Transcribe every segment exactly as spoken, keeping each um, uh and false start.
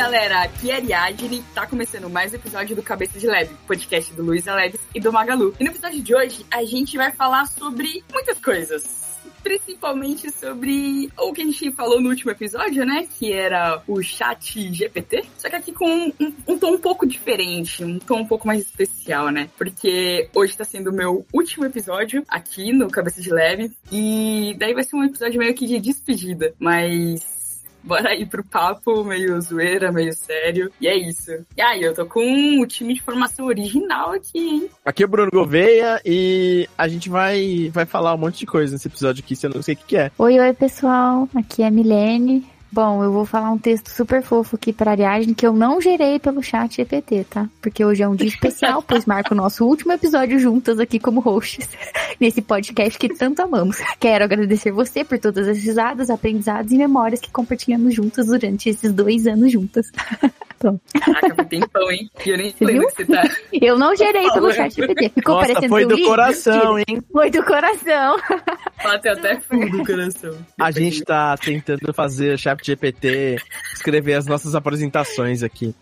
galera, aqui é a Ariadne e tá começando mais um episódio do Cabeça de Leve, podcast do Luiz Aleves e do Magalu. E no episódio de hoje, a gente vai falar sobre muitas coisas. Principalmente sobre o que a gente falou no último episódio, né? Que era o chat G P T. Só que aqui com um, um, um tom um pouco diferente, um tom um pouco mais especial, né? Porque hoje tá sendo o meu último episódio aqui no Cabeça de Leve. E daí vai ser um episódio meio que de despedida. Mas bora aí pro papo, meio zoeira, meio sério. E é isso. E aí, eu tô com o time de formação original aqui, hein? Aqui é o Bruno Gouveia e a gente vai, vai falar um monte de coisa nesse episódio aqui, se eu não sei o que, que é. Oi, oi, pessoal. Aqui é a Milene. Bom, eu vou falar um texto super fofo aqui pra Ariadne que eu não gerei pelo chat G P T, tá? Porque hoje é um dia especial, pois marca o nosso último episódio juntas aqui como hosts nesse podcast que tanto amamos. Quero agradecer você por todas as risadas, aprendizados e memórias que compartilhamos juntas durante esses dois anos juntas. Pronto. Caraca, foi tempão, hein? E eu nem lembro que você tá... Eu não gerei pelo chat G P T. Ficou Nossa, parecendo foi do livro? coração, hein? Foi do coração. Bateu até fundo do coração. A gente tá tentando fazer o chat G P T escrever as nossas apresentações aqui.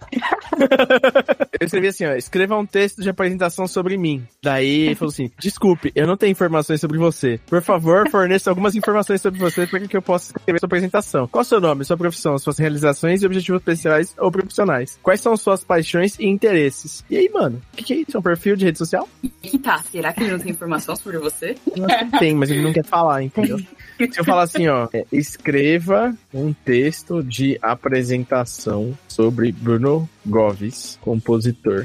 Eu escrevi assim, ó, escreva um texto de apresentação sobre mim. Daí ele falou assim, desculpe, eu não tenho informações sobre você. Por favor, forneça algumas informações sobre você para que eu possa escrever sua apresentação. Qual é o seu nome, sua profissão, suas realizações e objetivos pessoais ou profissionais? Quais são suas paixões e interesses? E aí, mano, o que, que é isso? É um perfil de rede social? E tá, será que ele não tem informação sobre você? Eu acho que tem, mas ele não quer falar, entendeu? Se eu falar assim, ó, é, escreva um texto de apresentação sobre Bruno Goves, compositor.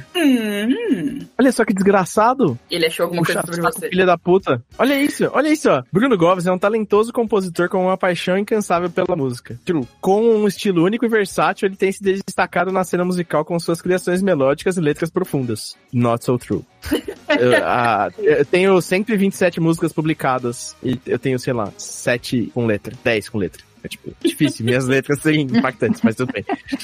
Hum. Olha só que desgraçado. Ele achou alguma coisa sobre você. Filha da puta. Olha isso, olha isso, ó. Bruno Goves é um talentoso compositor com uma paixão incansável pela música. True. Com um estilo único e versátil, ele tem se destacado na cena musical com suas criações melódicas e letras profundas. Not so true. eu, a, eu tenho cento e vinte e sete músicas publicadas e eu tenho, sei lá, sete com letra, dez com letra. É tipo, difícil, minhas letras serem impactantes, mas tudo bem.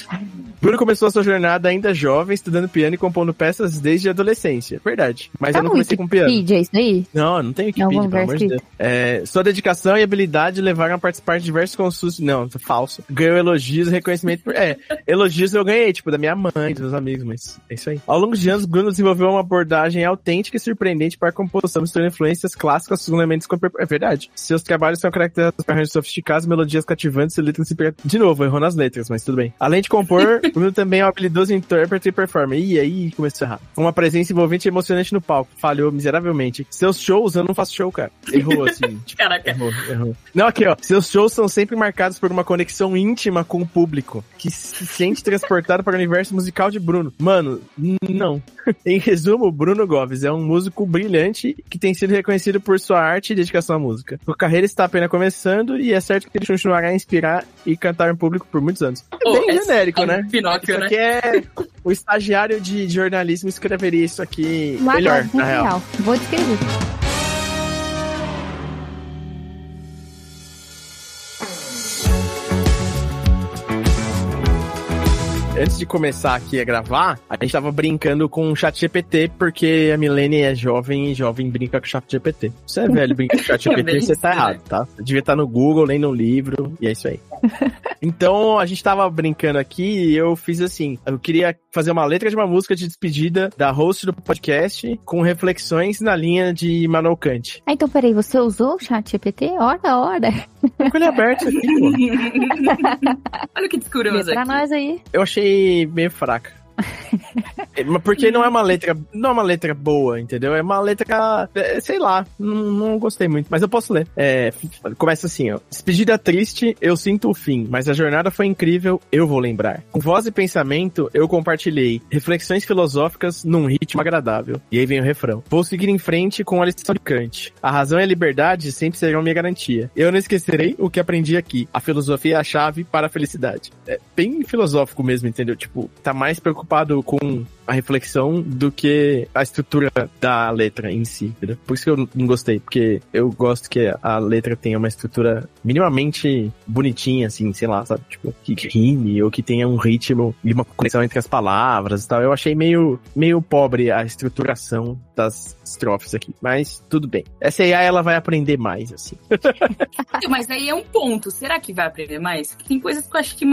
Bruno começou a sua jornada ainda jovem, estudando piano e compondo peças desde a adolescência. Verdade. Mas tá eu não comecei com piano. Wikipedia, isso aí? Não, não tem Wikipedia, pelo amor de Deus. É, sua dedicação e habilidade levaram a participar de diversos concursos. Não, falso. Ganhou elogios e reconhecimento. Por... É, elogios eu ganhei, tipo, da minha mãe, dos meus amigos, mas é isso aí. Ao longo de anos, Bruno desenvolveu uma abordagem autêntica e surpreendente para a composição, misturando influências clássicas com elementos... É verdade. Seus trabalhos são caracterizados por arranjos sofisticados, melodias cativantes e letras... De novo, errou nas letras, mas tudo bem. Além de compor, Bruno também é um habilidoso intérprete e performer. E aí, começou errado. Uma presença envolvente e emocionante no palco. Falhou miseravelmente. Seus shows, eu não faço show, cara. Errou, assim. Tipo, Caraca. Errou, errou. Não, aqui, ó. Seus shows são sempre marcados por uma conexão íntima com o público, que se sente transportado para o universo musical de Bruno. Mano, não. Em resumo, Bruno Goves é um músico brilhante que tem sido reconhecido por sua arte e dedicação à música. Sua carreira está apenas começando e é certo que ele continuará a inspirar e cantar em público por muitos anos. É oh, bem genérico, é né? Pinóquio, isso aqui né? é... O estagiário de jornalismo escreveria isso aqui Lá melhor, agora, na real. real. Vou descrever. Antes de começar aqui a gravar, a gente tava brincando com o chat G P T, porque a Milene é jovem e jovem brinca com o chat G P T. Você é velho brinca com o chat G P T, você tá errado, tá? Você devia estar no Google, lendo um livro, e é isso aí. Então, a gente tava brincando aqui e eu fiz assim, eu queria fazer uma letra de uma música de despedida da host do podcast com reflexões na linha de Immanuel Kant. Ah, então peraí, você usou o chat G P T? Ora, ora. Com ele aberto aqui, pô. Olha que descurioso aqui. Pra nós aí. Eu achei meio fraca. Porque não é uma letra, não é uma letra boa, entendeu? É uma letra, sei lá, não, não gostei muito, mas eu posso ler. É, começa assim, ó. Despedida triste, eu sinto o fim, mas a jornada foi incrível, eu vou lembrar. Com voz e pensamento, eu compartilhei reflexões filosóficas num ritmo agradável. E aí vem o refrão. Vou seguir em frente com a lição de Kant. A razão e a liberdade sempre serão minha garantia. Eu não esquecerei o que aprendi aqui. A filosofia é a chave para a felicidade. É bem filosófico mesmo, entendeu? Tipo, tá mais preocupado com a reflexão do que a estrutura da letra em si, entendeu? Por isso que eu não gostei, porque eu gosto que a letra tenha uma estrutura minimamente bonitinha, assim, sei lá, sabe? Tipo, que rime, ou que tenha um ritmo e uma conexão entre as palavras e tal. Eu achei meio, meio pobre a estruturação das estrofes aqui, mas tudo bem. Essa A I, ela vai aprender mais, assim. Mas aí é um ponto. Será que vai aprender mais? Porque tem coisas que eu acho que, mano,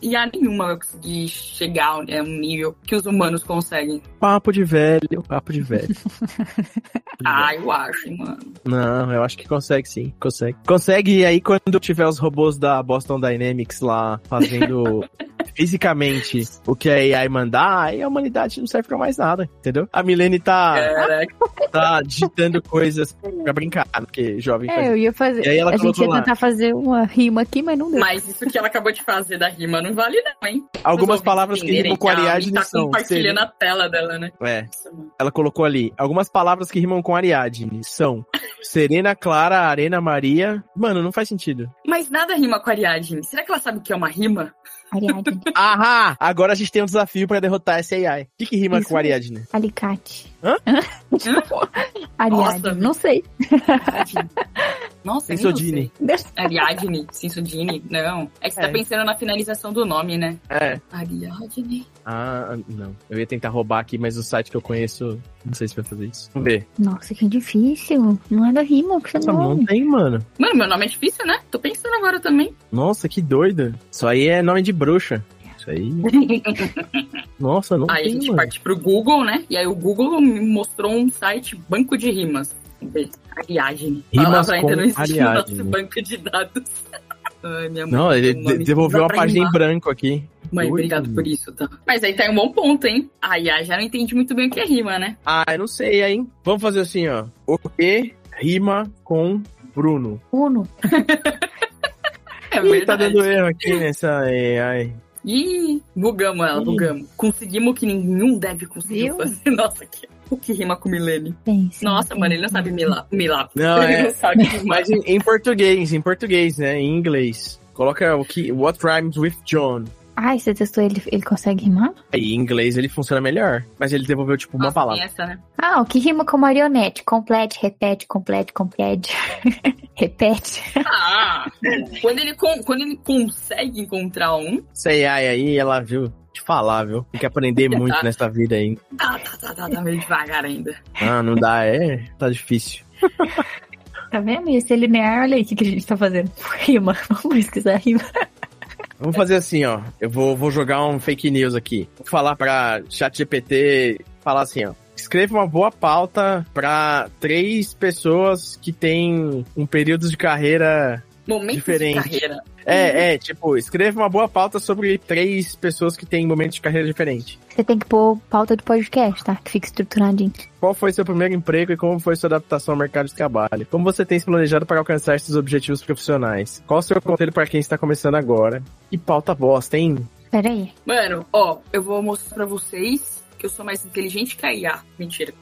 I A nenhuma vai conseguir chegar a um nível que os humanos conseguem. Papo de velho, papo de velho. Ah, eu acho, hein, mano. Não, eu acho que consegue sim, consegue. Consegue, e aí quando tiver os robôs da Boston Dynamics lá fazendo fisicamente o que a A I mandar, aí a humanidade não serve pra mais nada, entendeu? A Milene tá, tá digitando coisas pra brincar, porque jovem É, faz... eu ia fazer. E aí ela a gente ia lá. tentar fazer uma rima aqui, mas não deu. Mas isso que ela acabou de fazer da rima não vale não, hein? Algumas Os palavras que ouvintes rimam com entenderem que a Ariadne Ami tá são... compartilhando seria- a tela dela, né? É, Nossa, mano. ela colocou ali. Algumas palavras que rimam com Ariadne são Serena, Clara, Arena, Maria... Mano, não faz sentido. Mas nada rima com a Ariadne. Será que ela sabe o que é uma rima? Ariadne. Ahá! Agora a gente tem um desafio pra derrotar essa A I. O que, que rima Isso com Ariadne? Alicate. Hã? Ariadne. Nossa. Não sei. Nossa, nem Sensodini. eu sei. Ariadne, Sensodini, não. É que você É. tá pensando na finalização do nome, né? É. Ariadne. Ah, não. Eu ia tentar roubar aqui, mas o site que eu conheço, não sei se vai fazer isso. Vamos ver. Nossa, que difícil. Não é da rima que você Nossa, não. não tem, mano. Mano, meu nome é difícil, né? Tô pensando agora também. Nossa, que doida. Isso aí é nome de bruxa. Isso aí... Nossa, não Aí a tem, gente mano. parte pro Google, né? E aí o Google me mostrou um site banco de rimas. Vamos ver. Ariadne. Rimas Ela com ainda não existe no Ariadne. nosso banco de dados. Ai, minha mãe. Não, ele tem um nome de- devolveu dá a pra página em rimar. branco aqui. Mãe, Doido. obrigado por isso, tá? Mas aí tá um bom ponto, hein? A I A já não entende muito bem o que é rima, né? Ah, eu não sei, hein? Vamos fazer assim, ó. O que rima com Bruno? Uno. É Ih, tá verdade. dando erro aqui nessa A I. Ih, bugamos ela, Ih. bugamos. Conseguimos o que nenhum deve conseguir Viu? fazer. Nossa, que... o que rima com Milene? Pense, Nossa, pense. mano, ele não sabe milar. milar. Não, ele é- não sabe rimar. Mas em, em português, em português, né? Em inglês. Coloca o que... What rhymes with John? Ai, você testou ele, ele consegue rimar? Aí, em inglês ele funciona melhor. Mas ele devolveu, tipo, uma Nossa, palavra. tem essa, né? Ah, o que rima com marionete? Complete, repete, complete, complete. Repete. Ah, quando ele, con- quando ele consegue encontrar um, Essa A I aí, ela viu... Te falar, viu? Tem que aprender muito nessa vida aí. tá, tá, tá, tá, tá meio devagar ainda. Ah, não dá, é... Tá difícil. Tá vendo? E esse linear, olha aí o que, que a gente tá fazendo. Rima. Vamos pesquisar rima. Vamos fazer assim, ó. Eu vou, vou jogar um fake news aqui. Vou falar pra ChatGPT, falar assim, ó. Escreva uma boa pauta pra três pessoas que têm um período de carreira Momento diferente. de carreira. É, é, tipo, escreva uma boa pauta sobre três pessoas que têm momentos de carreira diferente. Você tem que pôr pauta do podcast, tá? Que fica estruturadinho. Qual foi seu primeiro emprego e como foi sua adaptação ao mercado de trabalho? Como você tem se planejado para alcançar seus objetivos profissionais? Qual o seu conselho para quem está começando agora? E pauta bosta, hein? Pera aí. Mano, ó, eu vou mostrar pra vocês que eu sou mais inteligente que a I A. Mentira.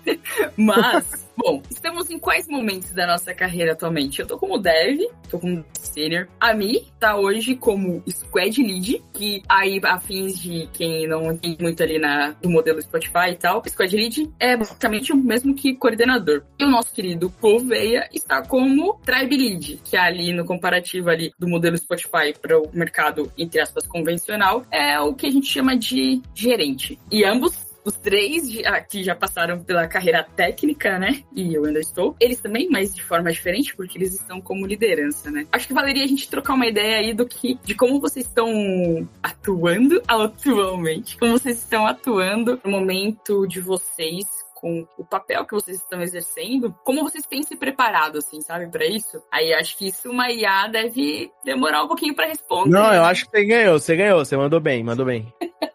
Mas, bom, estamos em quais momentos da nossa carreira atualmente? Eu tô como dev, tô como senior. A Mi tá hoje como squad lead, que aí, a fins de quem não entende muito ali na, do modelo Spotify e tal, squad lead é basicamente o mesmo que coordenador. E o nosso querido Gouveia está como tribe lead, que é ali no comparativo ali do modelo Spotify para o mercado, entre aspas, convencional, é o que a gente chama de gerente. E ambos os três que já passaram pela carreira técnica, né? E eu ainda estou. Eles também, mas de forma diferente, porque eles estão como liderança, né? Acho que valeria a gente trocar uma ideia aí do que, de como vocês estão atuando atualmente. Como vocês estão atuando no momento de vocês, com o papel que vocês estão exercendo, como vocês têm se preparado, assim, sabe, pra isso? Aí acho que isso uma I A deve demorar um pouquinho pra responder. Não, eu né? acho que você ganhou, você ganhou, você mandou bem, mandou bem.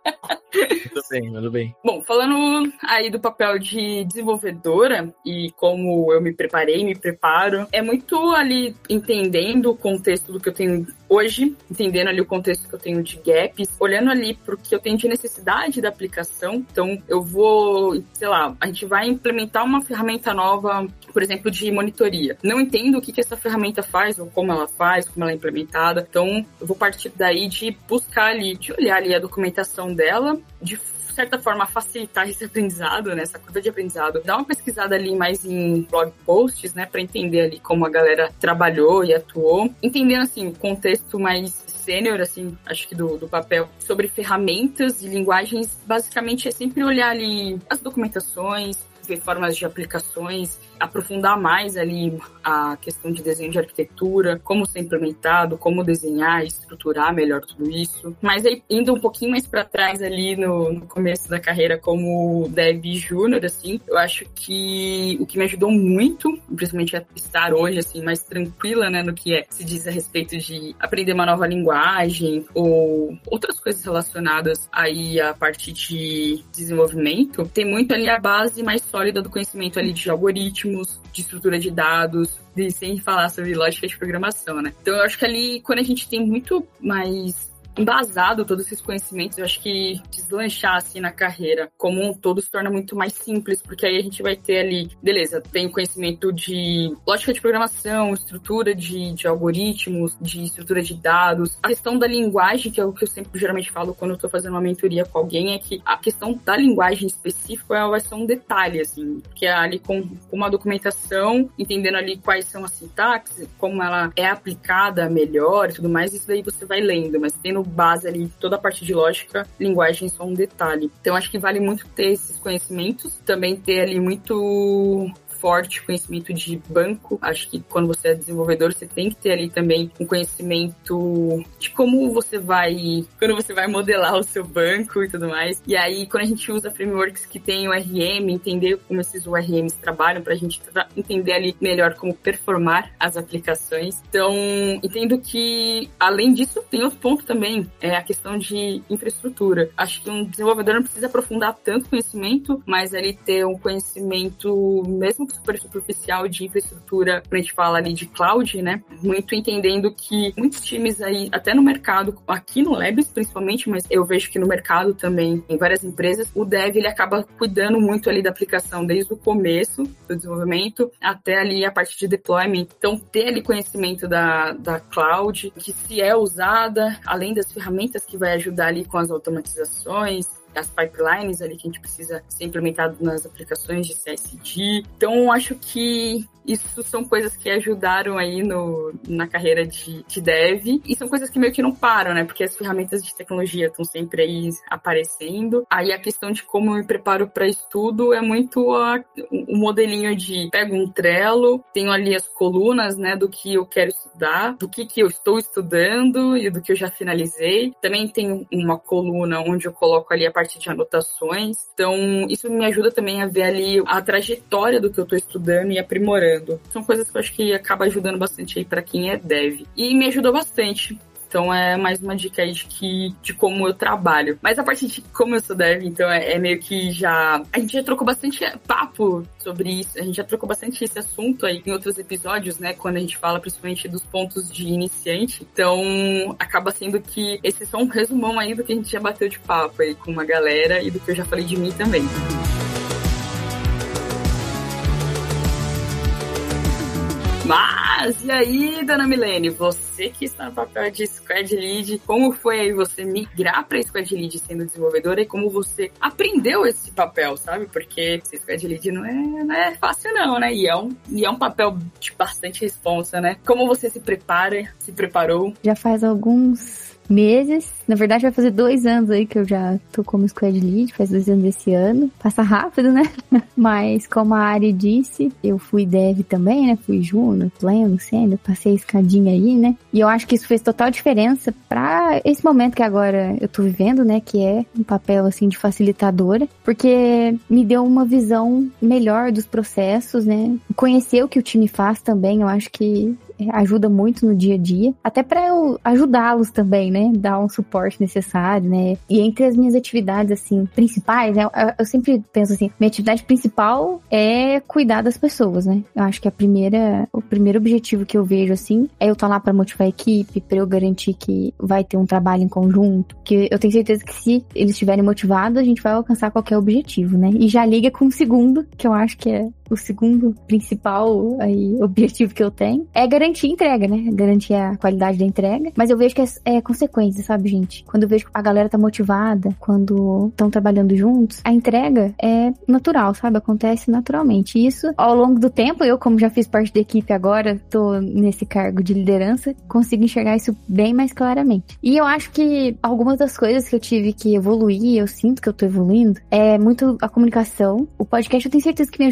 Mandou bem, mandou bem. Bom, falando aí do papel de desenvolvedora e como eu me preparei, me preparo, é muito ali entendendo o contexto do que eu tenho hoje, entendendo ali o contexto que eu tenho de gaps, olhando ali pro que eu tenho de necessidade da aplicação. Então, eu vou, sei lá, a gente vai implementar uma ferramenta nova, por exemplo, de monitoria. Não entendo o que, que essa ferramenta faz, ou como ela faz, como ela é implementada. Então, eu vou partir daí de buscar ali, de olhar ali a documentação dela, de certa forma, facilitar esse aprendizado, né, essa curva de aprendizado. Dar uma pesquisada ali mais em blog posts, né, para entender ali como a galera trabalhou e atuou. Entendendo, assim, o contexto mais sênior, assim, acho que do, do papel, sobre ferramentas e linguagens, basicamente é sempre olhar ali as documentações, ver formas de aplicações, aprofundar mais ali a questão de desenho de arquitetura, como ser implementado, como desenhar, estruturar melhor tudo isso. Mas aí, indo um pouquinho mais para trás ali no, no começo da carreira como dev júnior, assim, eu acho que o que me ajudou muito, principalmente a estar hoje, assim, mais tranquila, né, no que é, se diz a respeito de aprender uma nova linguagem ou outras coisas relacionadas aí à parte de desenvolvimento, tem muito ali a base mais sólida do conhecimento ali de algoritmos, de estrutura de dados, de, sem falar sobre lógica de programação, né? Então eu acho que ali, quando a gente tem muito mais embasado todos esses conhecimentos, eu acho que deslanchar assim na carreira como um todo se torna muito mais simples, porque aí a gente vai ter ali, beleza, tem o conhecimento de lógica de programação, estrutura de, de algoritmos, de estrutura de dados, a questão da linguagem, que é o que eu sempre geralmente falo quando eu tô fazendo uma mentoria com alguém, é que a questão da linguagem específica ela vai ser um detalhe, assim, que é ali com, com uma documentação, entendendo ali quais são as sintaxes, como ela é aplicada melhor e tudo mais, isso daí você vai lendo, mas tendo base ali, toda a parte de lógica, linguagem é só um detalhe. Então, acho que vale muito ter esses conhecimentos, também ter ali muito forte conhecimento de banco. Acho que quando você é desenvolvedor, você tem que ter ali também um conhecimento de como você vai, quando você vai modelar o seu banco e tudo mais. E aí, quando a gente usa frameworks que tem o R M, entender como esses U R Ms trabalham, pra gente entender ali melhor como performar as aplicações. Então, entendo que, além disso, tem outro ponto também, é a questão de infraestrutura. Acho que um desenvolvedor não precisa aprofundar tanto conhecimento, mas ali ter um conhecimento, mesmo que super superficial, de infraestrutura, quando a gente fala ali de cloud, né? Muito entendendo que muitos times aí, até no mercado, aqui no Labs principalmente, mas eu vejo que no mercado também, em várias empresas, o dev, ele acaba cuidando muito ali da aplicação desde o começo do desenvolvimento até ali a parte de deployment. Então, ter ali conhecimento da, da cloud, que se é usada, além das ferramentas que vai ajudar ali com as automatizações, as pipelines ali que a gente precisa ser implementado nas aplicações de C S D. Então, acho que isso são coisas que ajudaram aí no, na carreira de, de dev, e são coisas que meio que não param, né? Porque as ferramentas de tecnologia estão sempre aí aparecendo. Aí a questão de como eu me preparo para estudo é muito a, o modelinho de pego um Trello, tenho ali as colunas, né, do que eu quero estudar, do que, que eu estou estudando e do que eu já finalizei. Também tenho uma coluna onde eu coloco ali a parte de anotações. Então, isso me ajuda também a ver ali a trajetória do que eu estou estudando e aprimorando. São coisas que eu acho que acaba ajudando bastante aí para quem é dev. E me ajudou bastante. Então é mais uma dica aí de, que, de como eu trabalho. Mas a parte de como eu sou dev, então é, é meio que já... A gente já trocou bastante papo sobre isso. A gente já trocou bastante esse assunto aí em outros episódios, né? Quando a gente fala principalmente dos pontos de iniciante. Então acaba sendo que esse é só um resumão aí do que a gente já bateu de papo aí com uma galera e do que eu já falei de mim também. Mas, e aí, dona Milene, você que está no papel de Squad Lead, como foi aí você migrar para Squad Lead sendo desenvolvedora e como você aprendeu esse papel, sabe? Porque ser Squad Lead não é, não é fácil não, né? E é, um, e é um papel de bastante responsa, né? Como você se prepara, se preparou? Já faz alguns meses, na verdade vai fazer dois anos aí que eu já tô como Squad Lead, faz dois anos esse ano, passa rápido, né? Mas como a Ari disse, eu fui dev também, né? Fui júnior, pleno, sênior, passei a escadinha aí, né? E eu acho que isso fez total diferença pra esse momento que agora eu tô vivendo, né? Que é um papel, assim, de facilitadora, porque me deu uma visão melhor dos processos, né? Conhecer o que o time faz também, eu acho que ajuda muito no dia a dia, até para eu ajudá-los também, né, dar um suporte necessário, né, e entre as minhas atividades, assim, principais, né, eu, eu sempre penso assim, minha atividade principal é cuidar das pessoas, né, eu acho que a primeira, o primeiro objetivo que eu vejo, assim, é eu estar lá para motivar a equipe, para eu garantir que vai ter um trabalho em conjunto, que eu tenho certeza que se eles estiverem motivados, a gente vai alcançar qualquer objetivo, né, e já liga com o segundo, que eu acho que é o segundo principal aí, objetivo que eu tenho, é garantir a entrega, né? Garantir a qualidade da entrega. Mas eu vejo que é, é consequência, sabe, gente? Quando eu vejo que a galera tá motivada, quando estão trabalhando juntos, a entrega é natural, sabe? Acontece naturalmente. E isso, ao longo do tempo, eu, como já fiz parte da equipe agora, tô nesse cargo de liderança, consigo enxergar isso bem mais claramente. E eu acho que algumas das coisas que eu tive que evoluir, eu sinto que eu tô evoluindo, é muito a comunicação. O podcast eu tenho certeza que me ajudou muito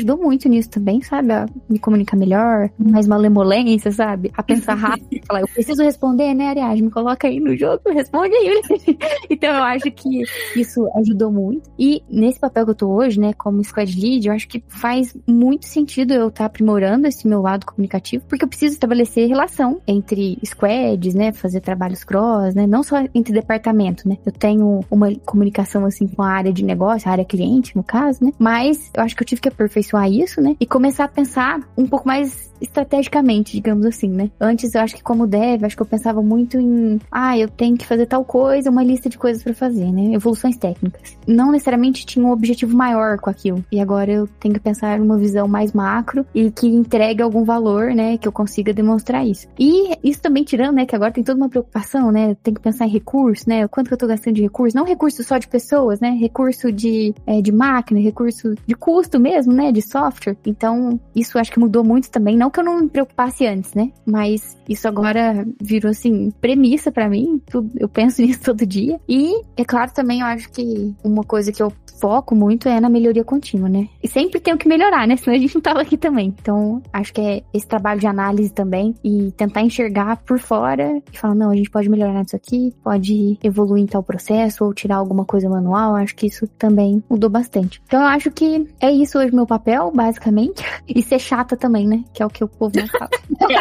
muito nisso também, sabe? A me comunicar melhor, mais malemolência, sabe? A pensar rápido, falar, eu preciso responder, né, Ariadne? Me coloca aí no jogo, responde aí. Então eu acho que isso ajudou muito. E nesse papel que eu tô hoje, né, como squad lead, eu acho que faz muito sentido eu estar aprimorando esse meu lado comunicativo, porque eu preciso estabelecer relação entre squads, né, fazer trabalhos cross, né, não só entre departamentos, né. Eu tenho uma comunicação, assim, com a área de negócio, a área cliente, no caso, né, mas eu acho que eu tive que aperfeiçoar isso, né, e começar a pensar um pouco mais estrategicamente, digamos assim, né? Antes, eu acho que como dev, acho que eu pensava muito em, ah, eu tenho que fazer tal coisa, uma lista de coisas pra fazer, né? Evoluções técnicas. Não necessariamente tinha um objetivo maior com aquilo. E agora eu tenho que pensar numa visão mais macro e que entregue algum valor, né? Que eu consiga demonstrar isso. E isso também tirando, né? Que agora tem toda uma preocupação, né? Tem que pensar em recurso, né? Quanto que eu tô gastando de recurso? Não recurso só de pessoas, né? Recurso de, é, de máquina, recurso de custo mesmo, né? De software. Então, isso acho que mudou muito também. Não que eu não me preocupasse antes, né? Mas isso agora virou, assim, premissa pra mim. Tudo, eu penso nisso todo dia. E, é claro, também eu acho que uma coisa que eu foco muito é na melhoria contínua, né? E sempre tenho que melhorar, né? Senão a gente não tava aqui também. Então, acho que é esse trabalho de análise também e tentar enxergar por fora e falar, não, a gente pode melhorar nisso aqui, pode evoluir em tal processo ou tirar alguma coisa manual. Acho que isso também mudou bastante. Então, eu acho que é isso hoje meu papel, basicamente. E ser chata também, né? Que é o que o povo não fala.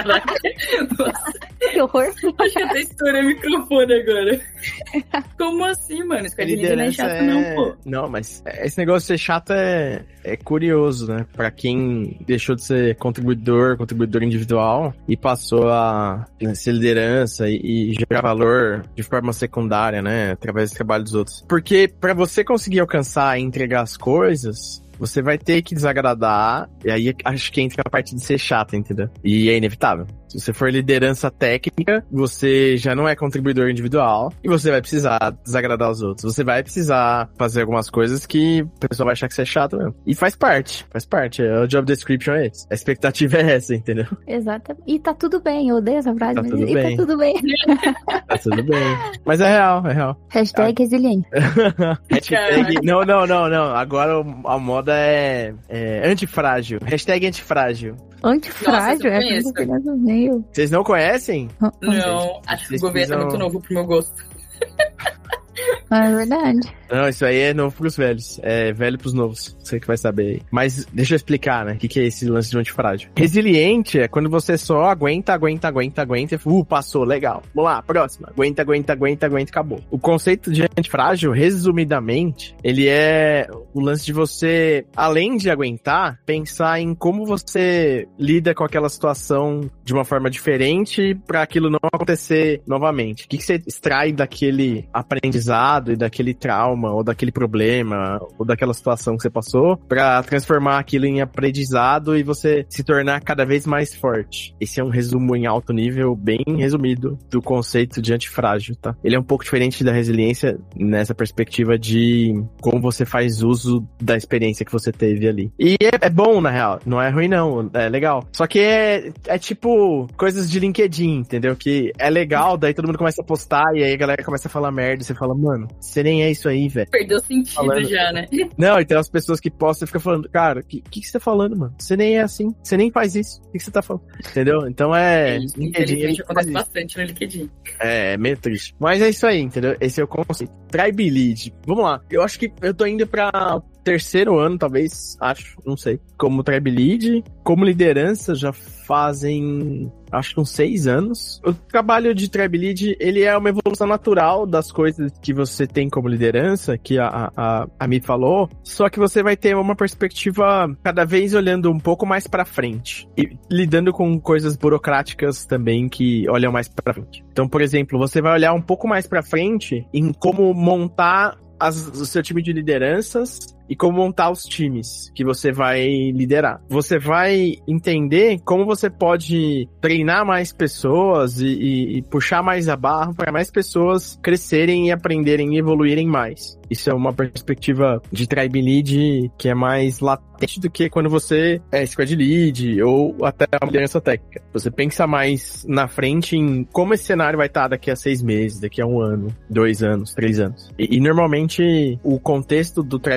Que horror. Acho que até estourei o microfone agora. Como assim, mano? Squad lead não é chato, é... não, pô. Não, mas esse negócio de ser chato é, é curioso, né? Pra quem deixou de ser contribuidor, contribuidor individual e passou a ser liderança e, e gerar valor de forma secundária, né? Através do trabalho dos outros. Porque pra você conseguir alcançar e entregar as coisas, você vai ter que desagradar, e aí acho que entra a parte de ser chato, entendeu? E é inevitável. Se você for liderança técnica, você já não é contribuidor individual e você vai precisar desagradar os outros. Você vai precisar fazer algumas coisas que o pessoal vai achar que você é chato mesmo. E faz parte, faz parte. O job description é esse. A expectativa é essa, entendeu? Exatamente. E tá tudo bem, eu odeio essa frase, tá mas tudo e bem. tá tudo bem. Tá tudo bem. Mas é real, é real. Hashtag ah. resiliente. Hashtag... Não, não, não, não. Agora a moda é, é antifrágil. Hashtag antifrágil. Antifrágil? Nossa, é coisa Vocês não conhecem? Não, acho que o governo precisam... é muito novo pro meu gosto. É verdade. Não, isso aí é novo pros velhos. É velho pros novos. Você que vai saber aí. Mas deixa eu explicar, né? O que, que é esse lance de antifrágil. Resiliente é quando você só aguenta, aguenta, aguenta, aguenta. Uh, passou, legal. Vamos lá, próxima. Aguenta, aguenta, aguenta, aguenta, acabou. O conceito de antifrágil, resumidamente, ele é o lance de você, além de aguentar, pensar em como você lida com aquela situação de uma forma diferente pra aquilo não acontecer novamente. O que, que você extrai daquele aprendizado e daquele trauma ou daquele problema ou daquela situação que você passou pra transformar aquilo em aprendizado e você se tornar cada vez mais forte. Esse é um resumo em alto nível, bem resumido, do conceito de antifrágil, tá? Ele é um pouco diferente da resiliência nessa perspectiva de como você faz uso da experiência que você teve ali. E é, é bom, na real. Não é ruim, não. É legal. Só que é, é tipo coisas de LinkedIn, entendeu? Que é legal, daí todo mundo começa a postar e aí a galera começa a falar merda e você fala, mano, você nem é isso aí, velho. Perdeu sentido falando... já, né? Não, e tem as pessoas que postam e ficam falando, cara, o que, que, que você tá falando, mano? Você nem é assim. Você nem faz isso. O que, que você tá falando? Entendeu? Então é... Isso, LinkedIn acontece bastante no LinkedIn. É, é meio triste. Mas é isso aí, entendeu? Esse é o conceito. Tribe Lead. Vamos lá. Eu acho que eu tô indo pra terceiro ano, talvez, acho, não sei. Como Tribe Lead, como liderança, já fazem, acho que uns seis anos. O trabalho de Tribe Lead, ele é uma evolução natural das coisas que você tem como liderança, que a, a, a Mi falou, só que você vai ter uma perspectiva cada vez olhando um pouco mais pra frente e lidando com coisas burocráticas também que olham mais pra frente. Então, por exemplo, você vai olhar um pouco mais pra frente em como montar as, o seu time de lideranças e como montar os times que você vai liderar. Você vai entender como você pode treinar mais pessoas e, e, e puxar mais a barra para mais pessoas crescerem e aprenderem e evoluírem mais. Isso é uma perspectiva de Tribe Lead que é mais latente do que quando você é Squad Lead ou até uma liderança técnica. Você pensa mais na frente em como esse cenário vai estar daqui a seis meses, daqui a um ano, dois anos, três anos. E, e normalmente o contexto do Tribe Lead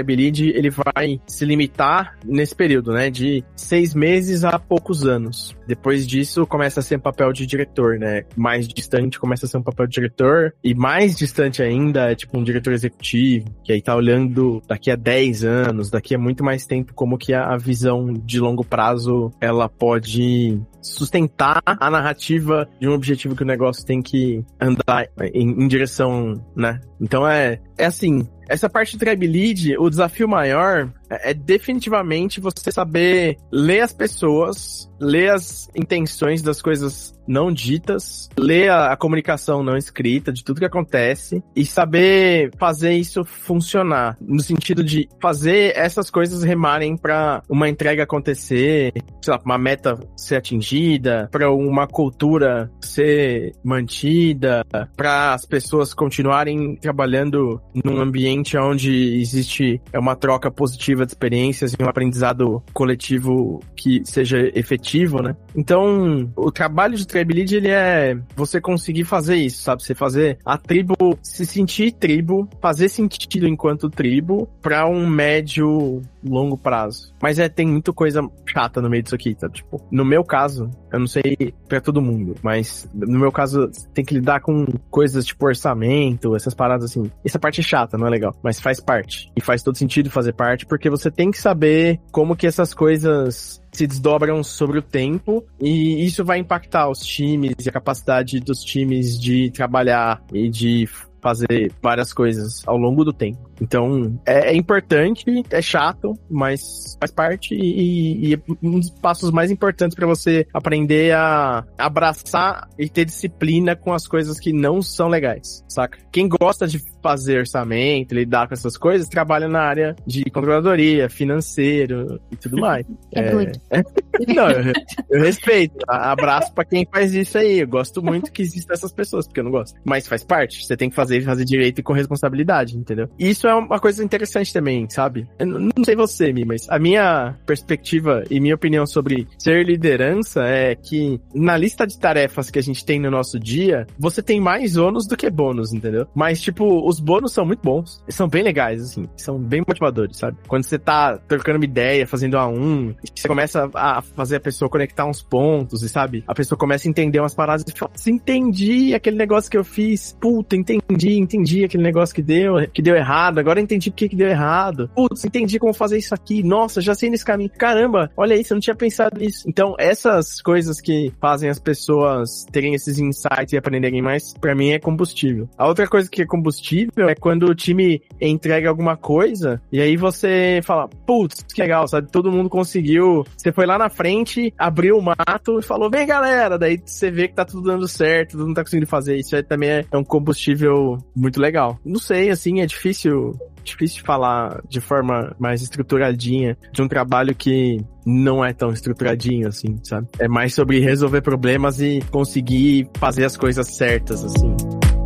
lead, ele vai se limitar nesse período, né? De seis meses a poucos anos. Depois disso, começa a ser um papel de diretor, né? Mais distante começa a ser um papel de diretor. E mais distante ainda é tipo um diretor executivo, que aí tá olhando daqui a dez anos, daqui a muito mais tempo, como que a visão de longo prazo, ela pode sustentar a narrativa de um objetivo que o negócio tem que andar em, em direção, né? Então é, é assim, essa parte do Tribe Lead, o desafio maior é, é definitivamente você saber ler as pessoas, ler as intenções das coisas não ditas, ler a, a comunicação não escrita de tudo que acontece e saber fazer isso funcionar, no sentido de fazer essas coisas remarem para uma entrega acontecer, sei lá, uma meta ser atingida, para uma cultura ser mantida, para as pessoas continuarem trabalhando num ambiente onde existe uma troca positiva de experiências e um aprendizado coletivo que seja efetivo, né? Então, o trabalho de Tribe Lead, ele é você conseguir fazer isso, sabe? Você fazer a tribo se sentir tribo, fazer sentido enquanto tribo para um médio, longo prazo. Mas é, tem muita coisa chata no meio disso aqui, tá? Tipo, no meu caso, eu não sei pra todo mundo, mas no meu caso, tem que lidar com coisas tipo orçamento, essas paradas assim. Essa parte é chata, não é legal, mas faz parte. E faz todo sentido fazer parte, porque você tem que saber como que essas coisas se desdobram sobre o tempo, e isso vai impactar os times e a capacidade dos times de trabalhar e de fazer várias coisas ao longo do tempo. Então, é, é importante, é chato, mas faz parte e, e é um dos passos mais importantes para você aprender a abraçar e ter disciplina com as coisas que não são legais, saca? Quem gosta de fazer orçamento, lidar com essas coisas, trabalha na área de controladoria, financeiro e tudo mais. É, é doido. Não, eu, eu respeito. Abraço pra quem faz isso aí. Eu gosto muito que existam essas pessoas, porque eu não gosto. Mas faz parte. Você tem que fazer, fazer direito e com responsabilidade, entendeu? Isso é uma coisa interessante também, sabe? Eu não sei você, Mi, mas a minha perspectiva e minha opinião sobre ser liderança é que na lista de tarefas que a gente tem no nosso dia, você tem mais ônus do que bônus, entendeu? Mas, tipo, os bônus são muito bons. São bem legais, assim. São bem motivadores, sabe? Quando você tá trocando uma ideia, fazendo a um, você começa a fazer a pessoa conectar uns pontos, e sabe? A pessoa começa a entender umas paradas e fala, entendi aquele negócio que eu fiz. Puta, entendi, entendi aquele negócio que deu, que deu errado. Agora entendi por que que deu errado. Putz, entendi como fazer isso aqui. Nossa, já sei nesse caminho. Caramba, olha isso, eu não tinha pensado nisso. Então, essas coisas que fazem as pessoas terem esses insights e aprenderem mais, pra mim é combustível. A outra coisa que é combustível é quando o time entrega alguma coisa e aí você fala, putz, que legal, sabe? Todo mundo conseguiu. Você foi lá na frente, abriu o mato e falou, vem galera, daí você vê que tá tudo dando certo, todo mundo tá conseguindo fazer isso, aí também é, é um combustível muito legal. Não sei, assim, é difícil, difícil de falar de forma mais estruturadinha de um trabalho que não é tão estruturadinho, assim, sabe? É mais sobre resolver problemas e conseguir fazer as coisas certas, assim.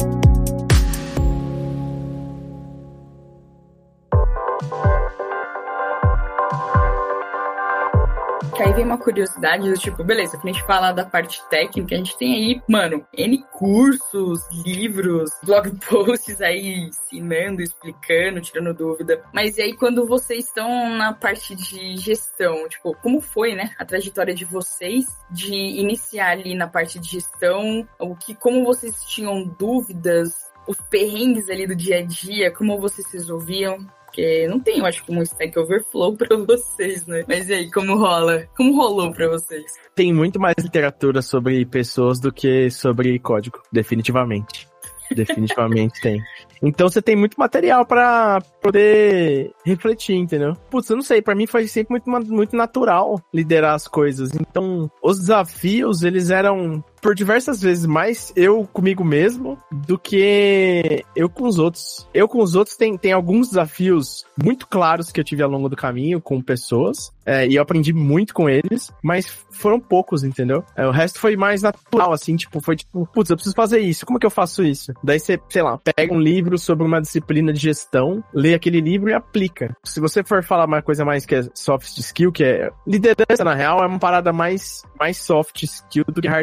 Que aí vem uma curiosidade do tipo, beleza, quando a gente fala da parte técnica, a gente tem aí, mano, N cursos, livros, blog posts aí ensinando, explicando, tirando dúvida. Mas e aí quando vocês estão na parte de gestão, tipo, como foi, né, a trajetória de vocês de iniciar ali na parte de gestão, o que, como vocês tinham dúvidas, os perrengues ali do dia a dia, como vocês resolviam? Porque não tem, eu acho, como um Stack Overflow pra vocês, né? Mas e aí, como rola? Como rolou pra vocês? Tem muito mais literatura sobre pessoas do que sobre código, definitivamente. Definitivamente tem. Então você tem muito material pra poder refletir, entendeu? Putz, eu não sei, pra mim foi sempre muito, muito natural liderar as coisas. Então, os desafios, eles eram por diversas vezes mais eu comigo mesmo do que eu com os outros. Eu com os outros tem, tem alguns desafios muito claros que eu tive ao longo do caminho com pessoas, é, e eu aprendi muito com eles, mas foram poucos, entendeu? É, o resto foi mais natural, assim, tipo, foi tipo, putz, eu preciso fazer isso, como é que eu faço isso? Daí você, sei lá, pega um livro sobre uma disciplina de gestão, lê aquele livro e aplica. Se você for falar uma coisa mais que é soft skill, que é liderança, na real, é uma parada mais, mais soft skill do que hard skill, né?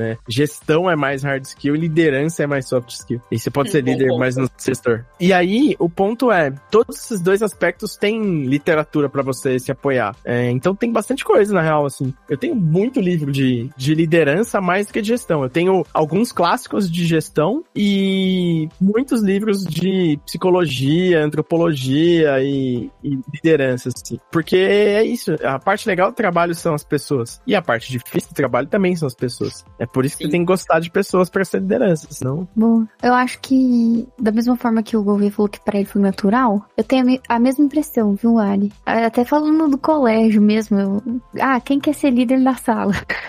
né? Gestão é mais hard skill e liderança é mais soft skill. E você pode ser Bom líder ponto. mais no setor. E aí, o ponto é, todos esses dois aspectos têm literatura pra você se apoiar. É, então tem bastante coisa, na real, assim. Eu tenho muito livro de, de liderança mais do que de gestão. Eu tenho alguns clássicos de gestão e muitos livros de psicologia, antropologia e, e liderança, assim. Porque é isso, a parte legal do trabalho são as pessoas. E a parte difícil do trabalho também são as pessoas. É por isso que Sim. você tem que gostar de pessoas pra ser liderança, senão... Bom, eu acho que, da mesma forma que o Gouveia falou que pra ele foi natural, eu tenho a me- a mesma impressão, viu, Ari? Até falando do colégio mesmo, eu... ah, quem quer ser líder da sala?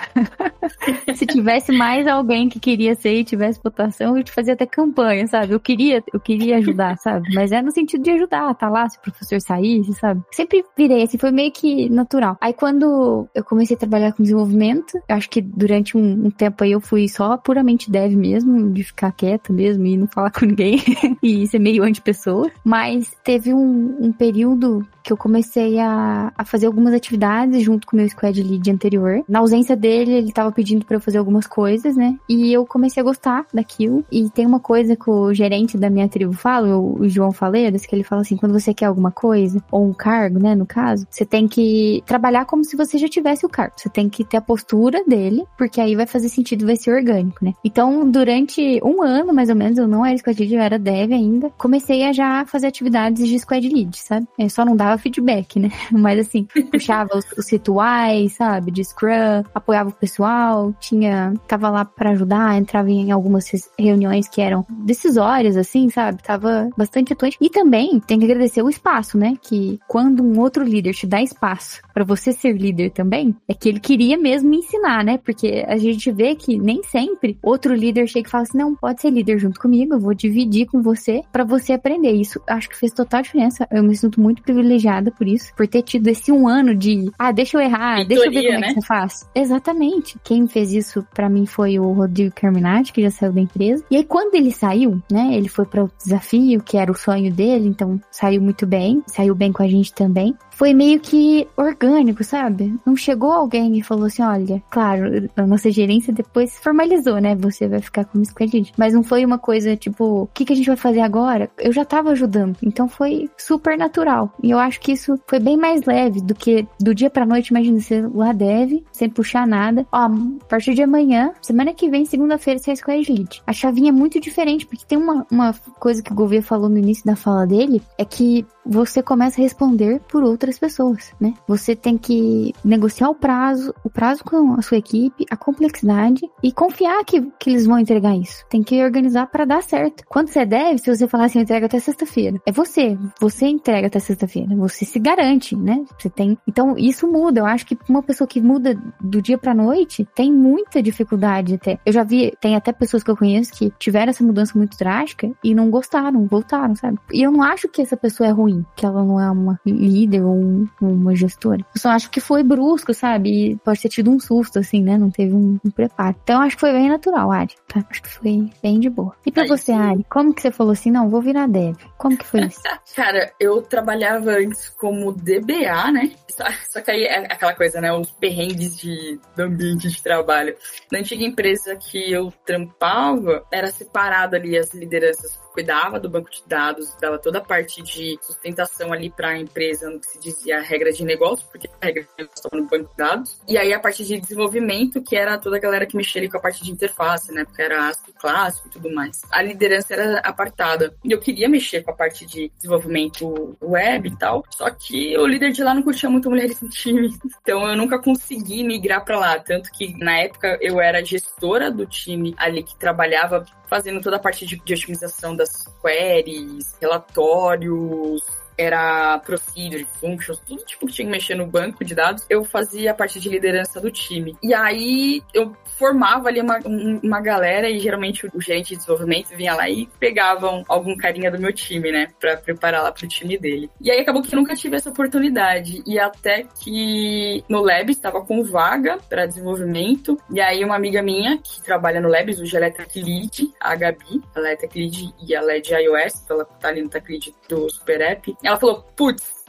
Se tivesse mais alguém que queria ser e tivesse votação, eu te fazia até campanha, sabe? Eu queria, eu queria ajudar, sabe? Mas é no sentido de ajudar, tá lá, se o professor saísse, sabe? Sempre virei, assim, foi meio que natural. Aí quando eu comecei a trabalhar com desenvolvimento, eu acho que durante um, um tempo aí eu fui só puramente dev mesmo, de ficar quieta mesmo e não falar com ninguém e ser meio anti-pessoa. Mas teve um, um período que eu comecei a, a fazer algumas atividades junto com o meu squad lead anterior. Na ausência dele, ele tava pedindo pra eu fazer algumas coisas, né? E eu comecei a gostar daquilo. E tem uma coisa que o gerente da minha tribo fala, o, o João Faleiras, que ele fala assim, quando você quer alguma coisa, ou um cargo, né, no caso, você tem que trabalhar como se você já tivesse o cargo. Você tem que ter a postura dele, porque aí vai fazer sentido, vai ser orgânico, né? Então, durante um ano, mais ou menos, eu não era squad lead, eu era dev ainda, comecei a já fazer atividades de squad lead, sabe? Eu só não dava feedback, né? Mas assim, puxava os, os rituais, sabe? De Scrum, apoiava o pessoal, tinha, tava lá pra ajudar, entrava em algumas reuniões que eram decisórias, assim, sabe? Tava bastante atuante. E também tem que agradecer o espaço, né? Que quando um outro líder te dá espaço pra você ser líder também, é que ele queria mesmo ensinar, né? Porque a gente vê que nem sempre outro líder chega e fala assim, não, pode ser líder junto comigo, eu vou dividir com você pra você aprender. Isso acho que fez total diferença. Eu me sinto muito privilegiada por isso, por ter tido esse um ano de, ah, deixa eu errar, Mentoria, deixa eu ver como né? é que você faz. Exatamente. Quem fez isso pra mim foi o Rodrigo Carminati, que já saiu da empresa. E aí quando ele saiu, né, ele foi para o desafio, que era o sonho dele, então saiu muito bem, saiu bem com a gente também. Foi meio que orgânico, sabe? Não chegou alguém e falou assim, olha, claro, a nossa gerência depois formalizou, né? Você vai ficar como squad lead. Mas não foi uma coisa, tipo, o que, que a gente vai fazer agora? Eu já tava ajudando. Então foi super natural. E eu acho que isso foi bem mais leve do que do dia pra noite, imagina, você lá deve, sem puxar nada. Ó, a partir de amanhã, semana que vem, segunda-feira, você é squad lead. A chavinha é muito diferente, porque tem uma, uma coisa que o Gouveia falou no início da fala dele, é que você começa a responder por outras pessoas, né? Você tem que negociar o prazo, o prazo com a sua equipe, a complexidade e confiar que, que eles vão entregar isso. Tem que organizar para dar certo. Quando você deve, se você falar assim, eu entrego até sexta-feira, é você. Você entrega até sexta-feira. Você se garante, né? Você tem... Então, isso muda. Eu acho que uma pessoa que muda do dia pra noite tem muita dificuldade até. Eu já vi, tem até pessoas que eu conheço que tiveram essa mudança muito drástica e não gostaram, voltaram, sabe? E eu não acho que essa pessoa é ruim, que ela não é uma líder ou um, uma gestora. Eu só acho que foi brusco, sabe? E pode ter tido um susto, assim, né? Não teve um, um preparo. Então, eu acho que foi bem natural, Ari, tá? Acho que foi bem de boa. E pra Aí, você, sim. Ari, como que você falou assim, não, vou virar dev? Como que foi isso? Cara, eu trabalhava antes como D B A, né? Só, só que aí é aquela coisa, né? Os perrengues de, do ambiente de trabalho. Na antiga empresa que eu trampava, era separado ali as lideranças. Cuidava do banco de dados, dava toda a parte de sustentação ali para a empresa, no que se dizia a regra de negócio, porque a regra de negócio estava no banco de dados. E aí a parte de desenvolvimento, que era toda a galera que mexia ali com a parte de interface, né? Porque era ASCII clássico e tudo mais. A liderança era apartada. E eu queria mexer com a parte de desenvolvimento web e tal, só que o líder de lá não curtia muito mulheres no time. Então eu nunca consegui migrar para lá. Tanto que na época eu era gestora do time ali que trabalhava fazendo toda a parte de, de otimização das queries, relatórios, era procedure, functions, tudo tipo que tinha que mexer no banco de dados, eu fazia a parte de liderança do time. E aí eu formava ali uma, uma galera e geralmente o gerente de desenvolvimento vinha lá e pegavam algum carinha do meu time, né, pra preparar lá pro time dele. E aí acabou que eu nunca tive essa oportunidade. E até que no Labs estava com vaga pra desenvolvimento, e aí uma amiga minha que trabalha no Labs, hoje ela é Tech Lead, a Gabi, ela é Tech Lead e ela é de iOS, então ela tá ali no Tech Lead do Super App. Ela falou, putz,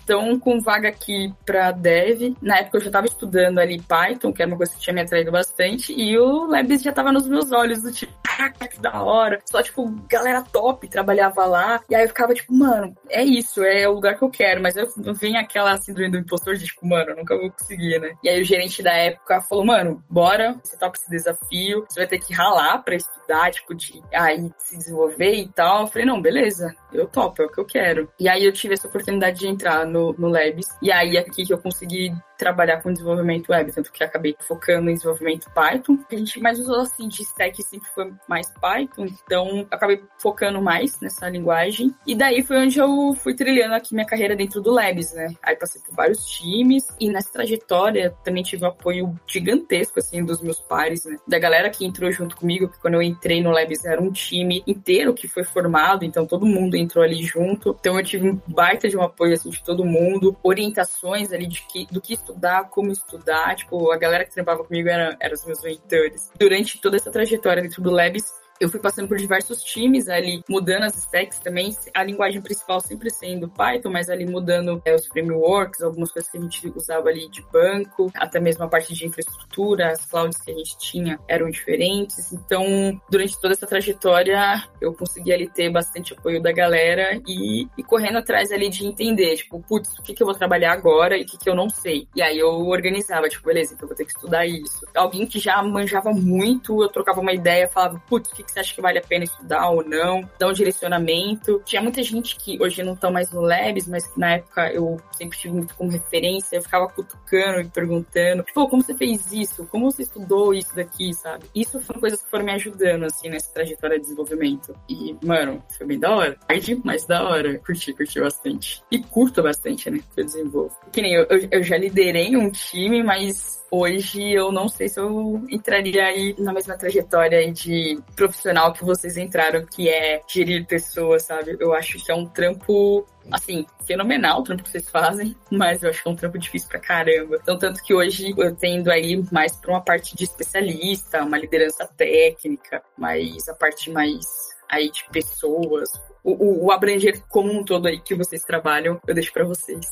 estão com vaga aqui pra Dev. Na época eu já tava estudando ali Python, que era uma coisa que tinha me atraído bastante, e o Labs já tava nos meus olhos, do tipo, ah, que da hora. Só, tipo, galera top trabalhava lá, e aí eu ficava, tipo, mano, é isso, é o lugar que eu quero, mas eu vem aquela síndrome do impostor de, tipo, mano, eu nunca vou conseguir, né? E aí o gerente da época falou, mano, bora, você topa esse desafio, você vai ter que ralar pra estudar, tipo, de aí se desenvolver e tal. Eu falei, não, beleza, eu topo, é o que eu quero. E aí eu tive essa oportunidade de entrar no, no Labs, e aí aqui que eu consegui trabalhar com desenvolvimento web, tanto que acabei focando em desenvolvimento Python. A gente mais usou, assim, de stack sempre foi mais Python, então acabei focando mais nessa linguagem. E daí foi onde eu fui trilhando aqui minha carreira dentro do Labs, né? Aí passei por vários times, e nessa trajetória também tive um apoio gigantesco, assim, dos meus pares, né? Da galera que entrou junto comigo, que quando eu entrei no Labs era um time inteiro que foi formado, então todo mundo entrou ali junto. Então eu tive um baita de um apoio, assim, de todo mundo, orientações ali de que, do que estudar, como estudar, tipo, a galera que trabalhava comigo era, eram os meus mentores. Durante toda essa trajetória dentro do Labs, eu fui passando por diversos times ali, mudando as stacks também, a linguagem principal sempre sendo Python, mas ali mudando é, os frameworks, algumas coisas que a gente usava ali de banco, até mesmo a parte de infraestrutura, as clouds que a gente tinha eram diferentes. Então, durante toda essa trajetória, eu consegui ali ter bastante apoio da galera e, e correndo atrás ali de entender, tipo, putz, o que que eu vou trabalhar agora e o que que eu não sei. E aí eu organizava, tipo, beleza, então eu vou ter que estudar isso. Alguém que já manjava muito, eu trocava uma ideia, falava, putz, o que que você acha que vale a pena estudar ou não, dar um direcionamento. Tinha muita gente que hoje não estão mais no Labs, mas que na época eu sempre tive muito como referência, eu ficava cutucando e perguntando, tipo, como você fez isso? Como você estudou isso daqui, sabe? Isso foram coisas que foram me ajudando, assim, nessa trajetória de desenvolvimento. E, mano, foi bem da hora. Tarde, mas da hora. Curti, curti bastante. E curto bastante, né, que eu desenvolvo. Que nem eu, eu, eu já liderei um time, mas hoje eu não sei se eu entraria aí na mesma trajetória aí de profissional que vocês entraram, que é gerir pessoas, sabe? Eu acho que é um trampo, assim, fenomenal o trampo que vocês fazem, mas eu acho que é um trampo difícil pra caramba. Então, tanto que hoje eu tendo aí mais pra uma parte de especialista, uma liderança técnica, mas a parte mais aí de pessoas, o, o, o abranger como um todo aí que vocês trabalham, eu deixo pra vocês.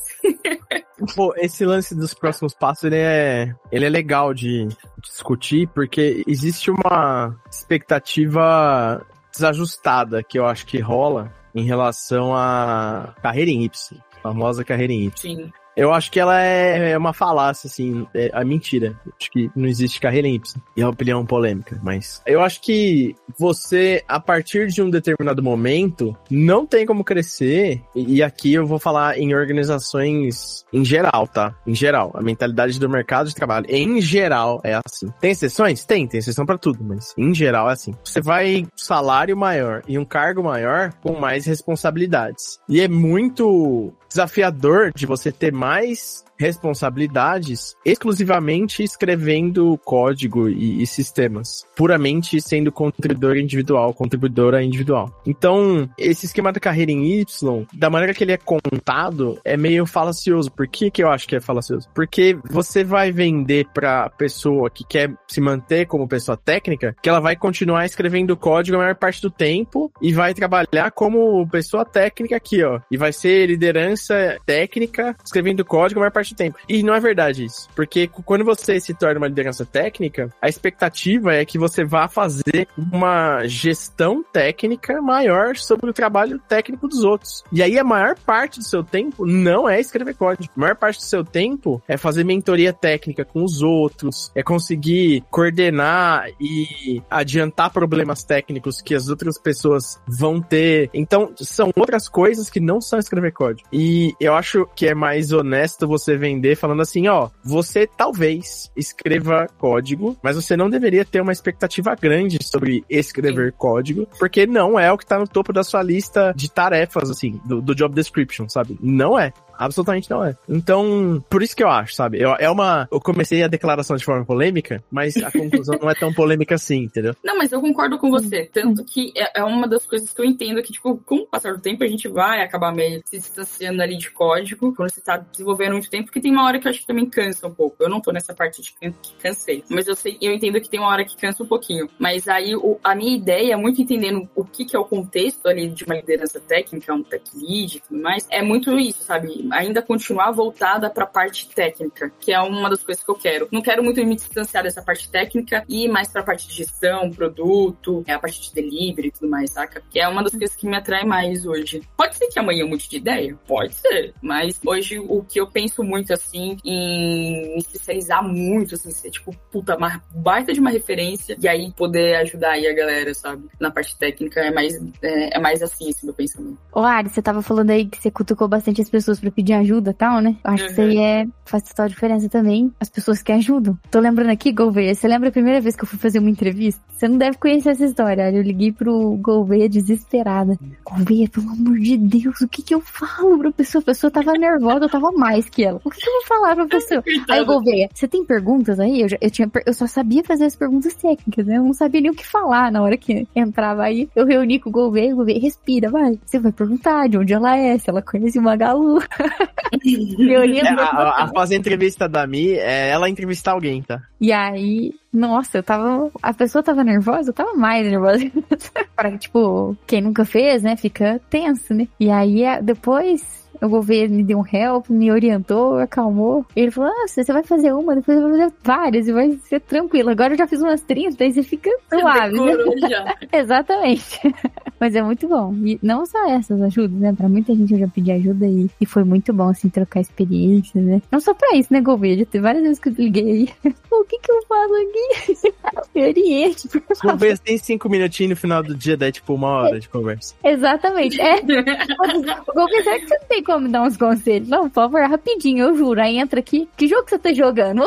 Pô, esse lance dos próximos passos, ele é, ele é legal de discutir, porque existe uma expectativa desajustada que eu acho que rola em relação à carreira em Y, a famosa carreira em Y. Sim. Eu acho que ela é uma falácia, assim, é a mentira. Acho que não existe carreira em Y. E é uma opinião polêmica, mas eu acho que você, a partir de um determinado momento, não tem como crescer, e aqui eu vou falar em organizações em geral, tá? Em geral, a mentalidade do mercado de trabalho, em geral, é assim. Tem exceções? Tem, tem exceção pra tudo, mas em geral é assim. Você vai salário maior e um cargo maior com mais responsabilidades. E é muito desafiador de você ter mais responsabilidades exclusivamente escrevendo código e, e sistemas, puramente sendo contribuidor individual, contribuidora individual. Então, esse esquema da carreira em Y, da maneira que ele é contado, é meio falacioso. Por que que eu acho que é falacioso? Porque você vai vender pra pessoa que quer se manter como pessoa técnica, que ela vai continuar escrevendo código a maior parte do tempo e vai trabalhar como pessoa técnica aqui, ó. E vai ser liderança técnica escrevendo código a maior parte do tempo. E não é verdade isso. Porque quando você se torna uma liderança técnica, a expectativa é que você vá fazer uma gestão técnica maior sobre o trabalho técnico dos outros. E aí a maior parte do seu tempo não é escrever código. A maior parte do seu tempo é fazer mentoria técnica com os outros, é conseguir coordenar e adiantar problemas técnicos que as outras pessoas vão ter. Então, são outras coisas que não são escrever código. E eu acho que é mais honesto você vender falando assim, ó, você talvez escreva código, mas você não deveria ter uma expectativa grande sobre escrever Sim. código, porque não é o que tá no topo da sua lista de tarefas, assim, do, do job description, sabe? Não é. Absolutamente não é. Então, por isso que eu acho, sabe? Eu, é uma... Eu comecei a declaração de forma polêmica, mas a conclusão não é tão polêmica assim, entendeu? Não, mas eu concordo com você. Tanto que é, é uma das coisas que eu entendo que, tipo, com o passar do tempo, a gente vai acabar meio se distanciando ali de código, quando você tá desenvolvendo muito tempo, porque tem uma hora que eu acho que também cansa um pouco. Eu não tô nessa parte de que cansei. Mas eu sei, eu entendo que tem uma hora que cansa um pouquinho. Mas aí, o, a minha ideia, muito entendendo o que que é o contexto ali de uma liderança técnica, um tech lead e tudo mais, é muito isso, sabe? ainda continuar voltada pra parte técnica, que é uma das coisas que eu quero. Não quero muito me distanciar dessa parte técnica e ir mais pra parte de gestão, produto, a parte de delivery e tudo mais, saca? Que é uma das coisas que me atrai mais hoje. Pode ser que amanhã eu mude de ideia? Pode ser. Mas hoje o que eu penso muito, assim, em me especializar muito, assim, ser, tipo, puta, uma baita de uma referência e aí poder ajudar aí a galera, sabe? Na parte técnica é mais, é, é mais assim, esse meu pensamento. Ô, Ari, você tava falando aí que você cutucou bastante as pessoas pra pedir ajuda e tal, né? Eu acho uhum. que isso aí é, faz total diferença também, as pessoas que ajudam. Tô lembrando aqui, Gouveia, você lembra a primeira vez que eu fui fazer uma entrevista? Você não deve conhecer essa história, eu liguei pro Gouveia desesperada. Gouveia, pelo amor de Deus, o que que eu falo pra pessoa? A pessoa tava nervosa, eu tava mais que ela. O que que eu vou falar pra pessoa? Aí o Gouveia, você tem perguntas aí? Eu, já, eu, tinha, eu só sabia fazer as perguntas técnicas, né? Eu não sabia nem o que falar na hora que entrava aí. Eu reuni com o Gouveia, o Gouveia, respira, vai. Você vai perguntar de onde ela é, se ela conhece o Magalu. é, a, a fazer entrevista da Mi é ela entrevistar alguém, tá? E aí, nossa, eu tava... A pessoa tava nervosa, eu tava mais nervosa. Para, tipo, quem nunca fez, né, fica tenso, né? E aí, depois... O Gouveia me deu um help, me orientou, acalmou. Ele falou, ah, você vai fazer uma, depois vai fazer várias e vai ser tranquilo. Agora eu já fiz umas trinta, aí você fica suave, né? Exatamente. Mas é muito bom. E não só essas ajudas, né? Pra muita gente eu já pedi ajuda e, e foi muito bom, assim, trocar experiências, né? Não só pra isso, né, Gouveia? Já teve várias vezes que eu liguei aí. Pô, o que que eu faço aqui? Me oriente, por favor. Gouveia tem cinco minutinhos no final do dia, daí tipo uma hora de conversa. Exatamente. É. Gouveia, será que você não tem como me dar uns conselhos? Não, por favor, rapidinho, eu juro. Aí entra aqui. Que jogo você tá jogando?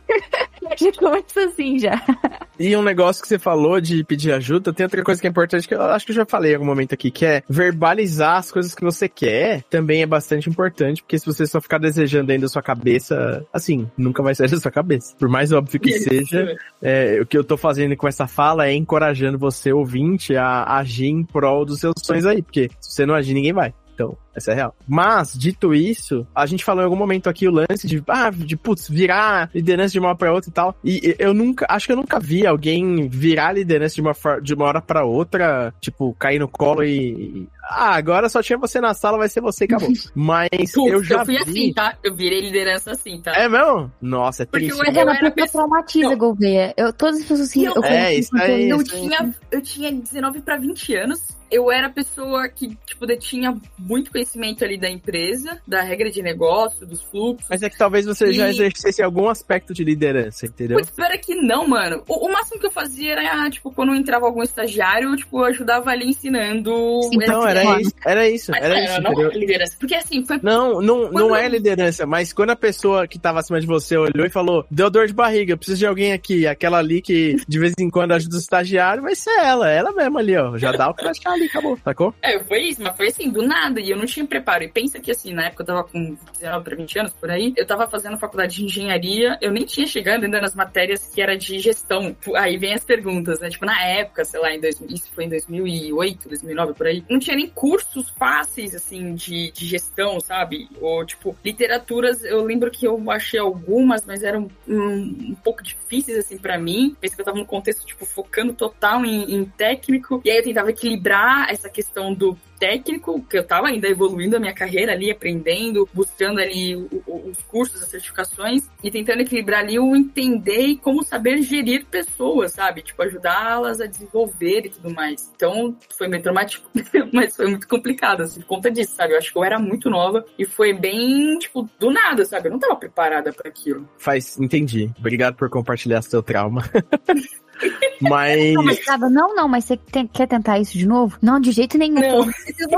Já começa assim, já. E um negócio que você falou de pedir ajuda, tem outra coisa que é importante, que eu acho que eu já falei em algum momento aqui, que é verbalizar as coisas que você quer, também é bastante importante, porque se você só ficar desejando dentro da sua cabeça, assim, nunca vai sair da sua cabeça. Por mais óbvio que seja, é, o que eu tô fazendo com essa fala é encorajando você, ouvinte, a agir em prol dos seus sonhos aí, porque se você não agir, ninguém vai. Então, essa é real. Mas, dito isso, a gente falou em algum momento aqui o lance de, ah, de, putz, virar liderança de uma hora pra outra e tal. E eu nunca, acho que eu nunca vi alguém virar liderança de uma, de uma hora pra outra, tipo, cair no colo e... Ah, agora só tinha você na sala, vai ser você e acabou. Mas Putz, eu já eu fui vi... assim, tá? Eu virei liderança assim, tá? É mesmo? Nossa, é triste. Porque eu, eu era pessoa traumatiza, não. Gouveia. Eu, todas as pessoas assim... Eu, é, isso aí. Eu, isso aí. tinha, eu tinha dezenove pra vinte anos. Eu era a pessoa que, tipo, tinha muito conhecimento ali da empresa, da regra de negócio, dos fluxos. Mas é que talvez você e... já exercesse algum aspecto de liderança, entendeu? Putz, espera que não, mano. O, o máximo que eu fazia era, tipo, quando entrava algum estagiário, tipo, eu ajudava ali ensinando... Sim, não, era, era isso, era isso, mas, era era, isso, não entendeu? Era liderança, porque assim... Foi... Não, não, não é liderança, mas quando a pessoa que tava acima de você olhou e falou, deu dor de barriga, eu preciso de alguém aqui, aquela ali que de vez em quando ajuda o estagiário, vai ser ela, ela mesma ali, ó, já dá o que achar ali, acabou, sacou? É, foi isso, mas foi assim, do nada, e eu não tinha preparo. E pensa que assim, na época eu tava com dezenove para vinte anos, por aí, eu tava fazendo faculdade de engenharia, eu nem tinha chegado ainda nas matérias que era de gestão. Aí vem as perguntas, né? Tipo, na época, sei lá, em dois, isso foi em dois mil e oito, dois mil e nove, por aí, não tinha nem cursos fáceis, assim, de, de gestão, sabe? Ou, tipo, literaturas, eu lembro que eu achei algumas, mas eram um, um pouco difíceis, assim, pra mim. Pensa que eu tava no contexto, tipo, focando total em, em técnico, e aí eu tentava equilibrar essa questão do técnico, que eu tava ainda evoluindo a minha carreira ali, aprendendo, buscando ali o, o, os cursos, as certificações, e tentando equilibrar ali o entender e como saber gerir pessoas, sabe? Tipo, ajudá-las a desenvolver e tudo mais. Então, foi meio traumático, mas foi muito complicado, assim, por conta disso, sabe? Eu acho que eu era muito nova e foi bem, tipo, do nada, sabe? Eu não tava preparada pra aquilo. Faz, entendi. Obrigado por compartilhar seu trauma. Mas... Não, mas sabe, não, não, mas você tem, quer tentar isso de novo? Não, de jeito nenhum. Não.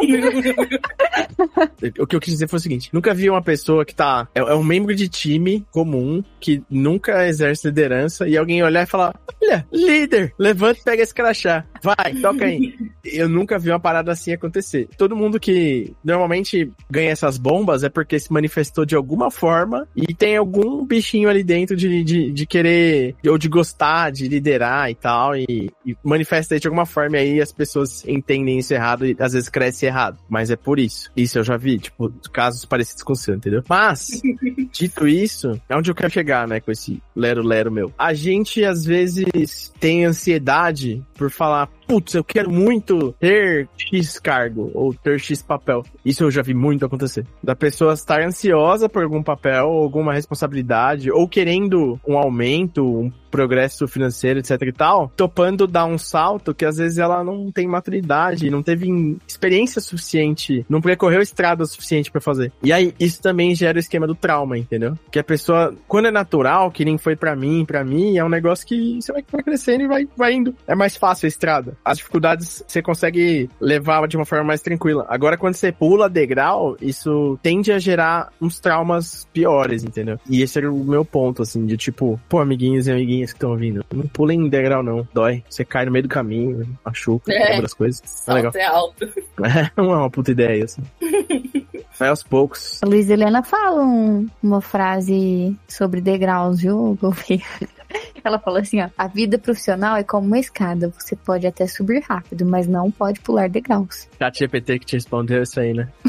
O que eu quis dizer foi o seguinte, nunca vi uma pessoa que tá, é, é um membro de time comum, que nunca exerce liderança, e alguém olhar e falar, olha, líder, levanta e pega esse crachá, vai, toca aí. Eu nunca vi uma parada assim acontecer. Todo mundo que normalmente ganha essas bombas é porque se manifestou de alguma forma e tem algum bichinho ali dentro de, de, de querer, ou de gostar, de liderar e tal, e, e manifesta aí de alguma forma, e aí as pessoas entendem isso errado e às vezes cresce errado. Mas é por isso. Isso eu já vi, tipo, casos parecidos com o seu, entendeu? Mas, dito isso, é onde eu quero chegar, né, com esse lero-lero meu. A gente, às vezes, tem ansiedade por falar, putz, eu quero muito ter X cargo ou ter X papel. Isso eu já vi muito acontecer. Da pessoa estar ansiosa por algum papel, ou alguma responsabilidade, ou querendo um aumento, um progresso financeiro, etc e tal, topando dar um salto que às vezes ela não tem maturidade, não teve experiência suficiente, não percorreu estrada o suficiente pra fazer. E aí, isso também gera o esquema do trauma, entendeu? Que a pessoa, quando é natural, que nem foi pra mim, pra mim, é um negócio que você vai, vai crescendo e vai, vai indo. É mais fácil a estrada. As dificuldades você consegue levar de uma forma mais tranquila. Agora, quando você pula degrau, isso tende a gerar uns traumas piores, entendeu? E esse era o meu ponto, assim, de tipo, pô, amiguinhos e amiguinhas que estão ouvindo, não pulem em degrau não, dói, você cai no meio do caminho, machuca, é, quebra as coisas, é legal. É alto. É, não é uma puta ideia, assim. Vai aos poucos. A Luiz Helena fala um, uma frase sobre degraus, viu, Gouveia? Ela falou assim, ó, a vida profissional é como uma escada, você pode até subir rápido, mas não pode pular degraus. Chat G P T que te respondeu isso aí, né?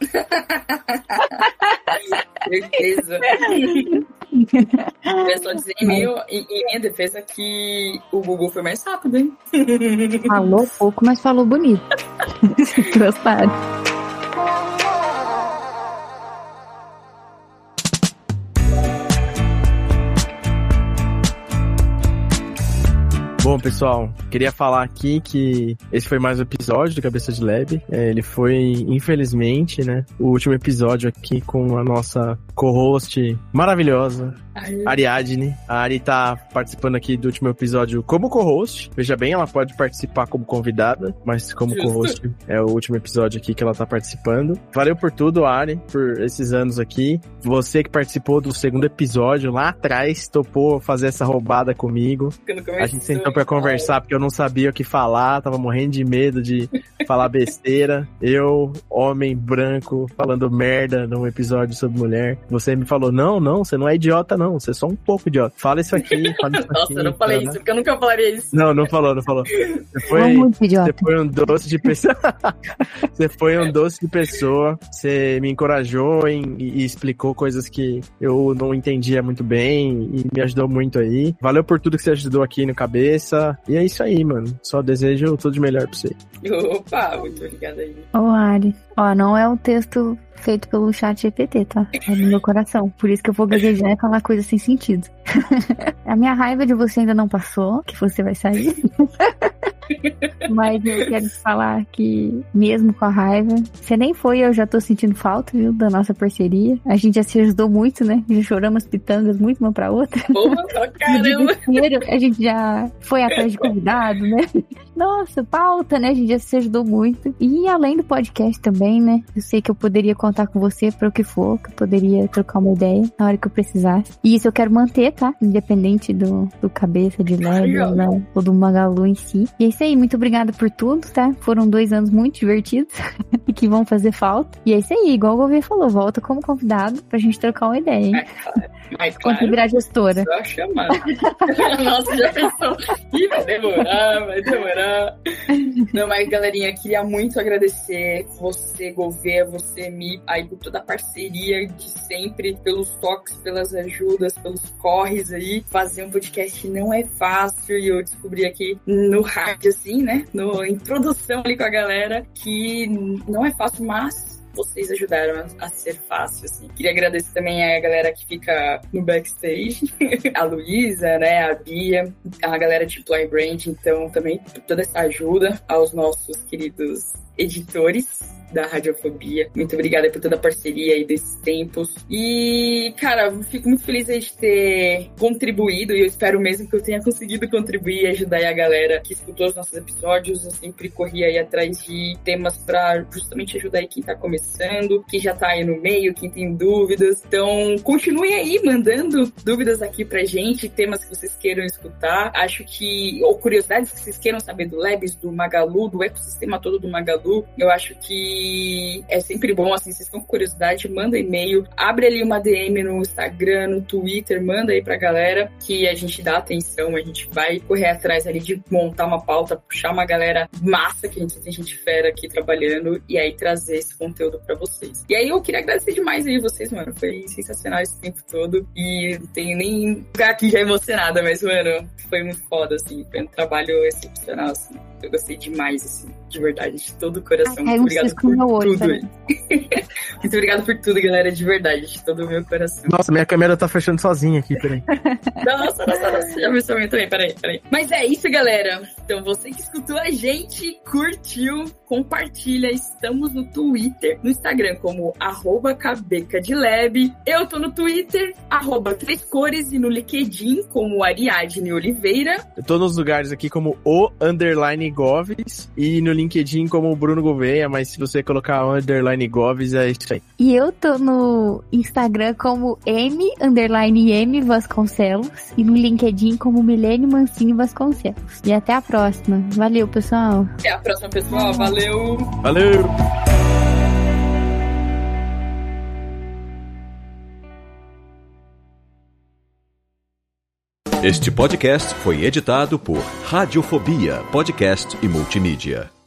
Certeza. Eu só dizer em, meu, em, em minha defesa que o Google foi mais rápido, hein? Falou pouco, mas falou bonito. Gostaram. Bom, pessoal, queria falar aqui que esse foi mais um episódio do Cabeça de Lab. É, ele foi, infelizmente, né, o último episódio aqui com a nossa co-host maravilhosa, Ariadne. A Ari tá participando aqui do último episódio como co-host. Veja bem, ela pode participar como convidada, mas como Justo. co-host é o último episódio aqui que ela tá participando. Valeu por tudo, Ari, por esses anos aqui. Você que participou do segundo episódio lá atrás, topou fazer essa roubada comigo. A gente sentou pra conversar porque eu não sabia o que falar, tava morrendo de medo de falar besteira. Eu, homem branco, falando merda num episódio sobre mulher. Você me falou, não, não, você não é idiota não, você é só um pouco idiota. Fala isso aqui, fala isso Nossa, aqui. eu não falei cara. isso, porque eu nunca falaria isso. Não, não falou, não falou. Você foi, você foi um doce de pessoa. Você foi um doce de pessoa. Você me encorajou em, e, e explicou coisas que eu não entendia muito bem e me ajudou muito aí. Valeu por tudo que você ajudou aqui no Cabeça. E é isso aí, mano. Só desejo tudo de melhor pra você. Opa, muito obrigada aí. Ô, Ari, ó, não é um texto feito pelo chat G P T, tá? É no meu coração. Por isso que eu vou gaguejar e falar coisas sem sentido. A minha raiva de você ainda não passou, que você vai sair. Mas eu quero te falar que, mesmo com a raiva, você nem foi, eu já tô sentindo falta, viu, da nossa parceria. A gente já se ajudou muito, né? Já choramos pitangas muito uma pra outra. Porra, caramba! A gente já foi atrás de convidado, né? Nossa, pauta, né? A gente já se ajudou muito. E além do podcast também, né? Eu sei que eu poderia contar com você para o que for, que eu poderia trocar uma ideia na hora que eu precisasse. E isso eu quero manter, tá? Independente do, do Cabeça de Lab, né? Ou do Magalu em si. E é isso aí, muito obrigada por tudo, tá? Foram dois anos muito divertidos e que vão fazer falta. E é isso aí, igual o Gouveia falou, volta como convidado pra gente trocar uma ideia, hein? Mas, quando claro, virar gestora. Só chamar. Nossa, já pensou? Ih, vai demorar, vai demorar. Não, mas galerinha, queria muito agradecer você, Gouveia, você, Mi, aí por toda a parceria de sempre, pelos toques, pelas ajudas, pelos corres aí. Fazer um podcast não é fácil e eu descobri aqui no hard, assim, né? No introdução ali com a galera, que não é fácil, mas vocês ajudaram a, a ser fácil, assim. Queria agradecer também a galera que fica no backstage, a Luísa, né, a Bia, a galera de Employee Brand, então também toda essa ajuda aos nossos queridos editores da Radiofobia. Muito obrigada por toda a parceria aí desses tempos. E, cara, fico muito feliz de ter contribuído e eu espero mesmo que eu tenha conseguido contribuir e ajudar aí a galera que escutou os nossos episódios. Eu sempre corri aí atrás de temas pra justamente ajudar aí quem tá começando, quem já tá aí no meio, quem tem dúvidas. Então, continuem aí mandando dúvidas aqui pra gente, temas que vocês queiram escutar. Acho que, ou curiosidades que vocês queiram saber do Labs, do Magalu, do ecossistema todo do Magalu. Eu acho que E é sempre bom, assim, vocês estão com curiosidade, manda e-mail, abre ali uma D M no Instagram, no Twitter, manda aí pra galera que a gente dá atenção, a gente vai correr atrás ali de montar uma pauta, puxar uma galera massa, que a gente tem gente fera aqui trabalhando, e aí trazer esse conteúdo pra vocês. E aí eu queria agradecer demais aí vocês, mano, foi sensacional esse tempo todo, e não tenho nem ficar aqui já emocionada, mas, mano, foi muito foda, assim, foi um trabalho excepcional, assim, eu gostei demais, assim, de verdade, de todo o coração. Ai, muito obrigado por olho, tudo. Muito obrigado por tudo, galera, de verdade, de todo o meu coração. Nossa, minha câmera tá fechando sozinha aqui, peraí. Nossa, nossa, nossa, já pensou também, peraí, peraí. Mas é isso, galera. Então, você que escutou a gente, curtiu, compartilha. Estamos no Twitter, no Instagram, como arroba cabecadilab. Eu tô no Twitter, arroba Três Cores, e no LinkedIn, como Ariadne Oliveira. Eu tô nos lugares aqui como o underline Goves e no LinkedIn como Bruno Gouveia, mas se você colocar o underline Goves, é isso aí. E eu tô no Instagram como M, underline M Vasconcelos, e no LinkedIn como Milene Mancini Vasconcelos. E até a próxima. Valeu, pessoal. Até a próxima, pessoal. Valeu! Valeu! Este podcast foi editado por Radiofobia, podcast e multimídia.